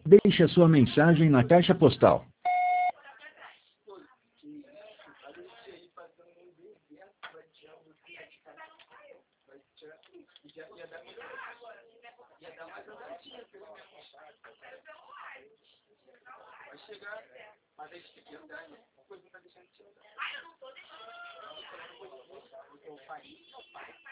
Deixe a sua mensagem na caixa postal. Vai chegar, mas a gente tem que andar, né? Uma coisa não tá deixando de andar. Ah, eu não tô deixando. Eu faria, meu pai.